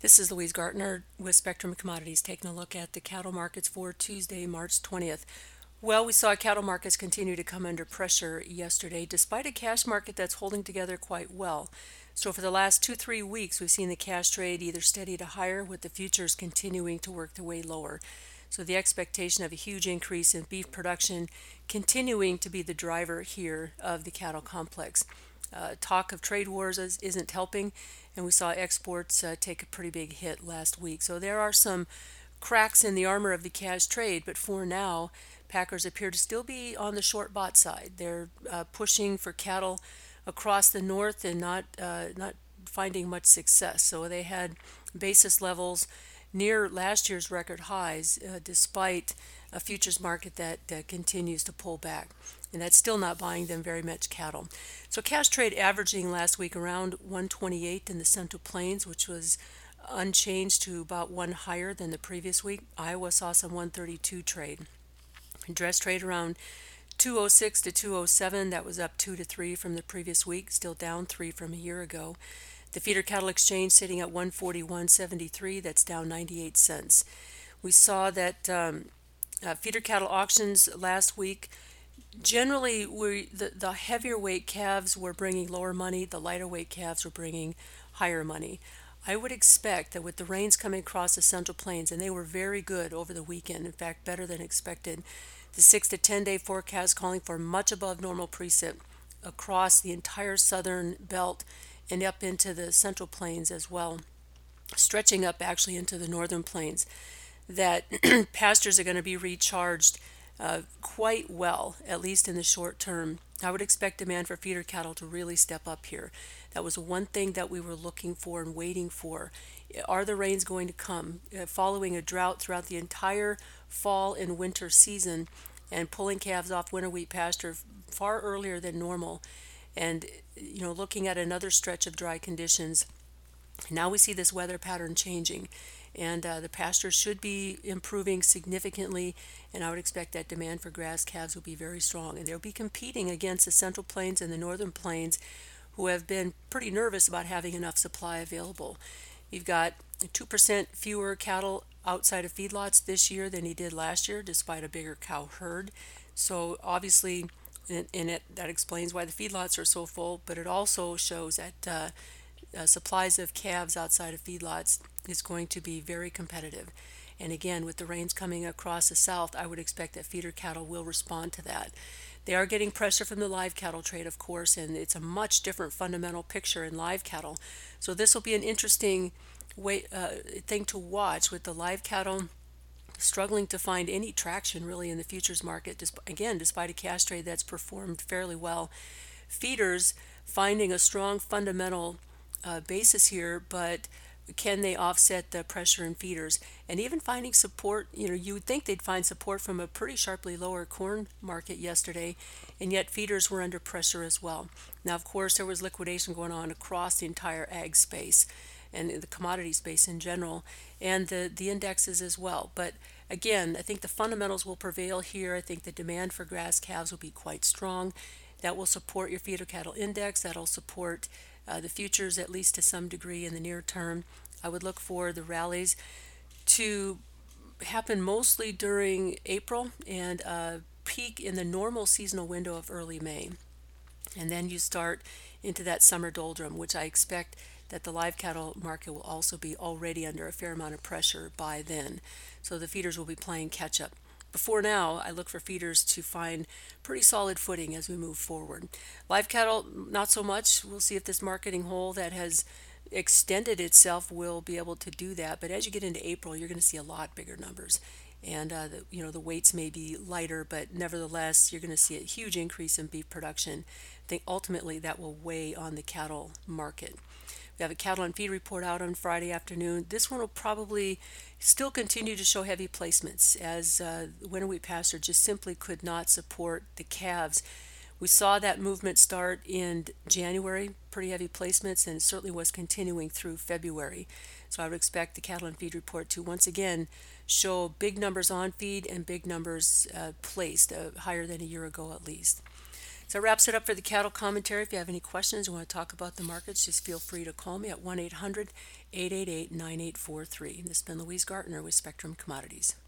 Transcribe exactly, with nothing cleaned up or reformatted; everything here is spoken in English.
This is Louise Gartner with Spectrum Commodities taking a look at the cattle markets for Tuesday, March twentieth. Well, we saw cattle markets continue to come under pressure yesterday, despite a cash market that's holding together quite well. So, for the last two, three weeks, we've seen the cash trade either steady to higher, with the futures continuing to work their way lower. So, the expectation of a huge increase in beef production continuing to be the driver here of the cattle complex. Uh, talk of trade wars is, isn't helping, and we saw exports uh, take a pretty big hit last week. So there are some cracks in the armor of the cash trade, but for now, packers appear to still be on the short bot side. They're uh, pushing for cattle across the north and not uh, not finding much success. So they had basis levels near last year's record highs, uh, despite a futures market that uh, continues to pull back. And that's still not buying them very much cattle. So cash trade averaging last week around one twenty-eight in the Central Plains, which was unchanged to about one higher than the previous week. Iowa saw some one thirty-two trade. Dress trade around two oh six to two oh seven. That was up two to three from the previous week, still down three from a year ago. The feeder cattle exchange sitting at one forty-one seventy-three. That's down ninety-eight cents. We saw that um, uh, feeder cattle auctions last week. Generally, we the, the heavier weight calves were bringing lower money. The lighter weight calves were bringing higher money. I would expect that with the rains coming across the Central Plains, and they were very good over the weekend, in fact, better than expected, the six to ten day forecast calling for much above normal precip across the entire southern belt and up into the Central Plains as well, stretching up actually into the northern plains, that pastures are going to be recharged uh, quite well, at least in the short term. I would expect demand for feeder cattle to really step up here. That was one thing that we were looking for and waiting for. Are the rains going to come? Uh, following a drought throughout the entire fall and winter season and pulling calves off winter wheat pasture far earlier than normal, and you know looking at another stretch of dry conditions. Now we see this weather pattern changing, and uh, the pasture should be improving significantly, and I would expect that demand for grass calves will be very strong, and they'll be competing against the Central Plains and the Northern Plains, who have been pretty nervous about having enough supply available. You've got two percent fewer cattle outside of feedlots this year than he did last year, despite a bigger cow herd. So obviously, and, and it, that explains why the feedlots are so full, but it also shows that uh, uh, supplies of calves outside of feedlots is going to be very competitive. And again, with the rains coming across the south, I would expect that feeder cattle will respond to that. They are getting pressure from the live cattle trade, of course, and it's a much different fundamental picture in live cattle. So this will be an interesting way uh, thing to watch, with the live cattle struggling to find any traction really in the futures market. Again, despite a cash trade that's performed fairly well, feeders finding a strong fundamental uh, basis here, but can they offset the pressure in feeders? And even finding support, you know, you would think they'd find support from a pretty sharply lower corn market yesterday, and yet feeders were under pressure as well. Now, of course, there was liquidation going on across the entire ag space and the commodity space in general, and the, the indexes as well. But again, I think the fundamentals will prevail here. I think the demand for grass calves will be quite strong. That will support your feeder cattle index. That'll support uh, the futures, at least to some degree, in the near term. I would look for the rallies to happen mostly during April and uh, peak in the normal seasonal window of early May. And then you start into that summer doldrum, which I expect that the live cattle market will also be already under a fair amount of pressure by then. So the feeders will be playing catch up. Before now, I look for feeders to find pretty solid footing as we move forward. Live cattle, not so much. We'll see if this marketing hole that has extended itself will be able to do that. But as you get into April, you're going to see a lot bigger numbers. And uh, the, you know the weights may be lighter, but nevertheless, you're going to see a huge increase in beef production. I think ultimately that will weigh on the cattle market. We have a cattle and feed report out on Friday afternoon. This one will probably still continue to show heavy placements, as uh, winter wheat pasture just simply could not support the calves. We saw that movement start in January, pretty heavy placements, and it certainly was continuing through February. So I would expect the cattle and feed report to once again show big numbers on feed and big numbers uh, placed, uh, higher than a year ago at least. That wraps it up for the cattle commentary. If you have any questions or want to talk about the markets, just feel free to call me at one eight hundred, eight eight eight, nine eight four three. This has been Louise Gartner with Spectrum Commodities.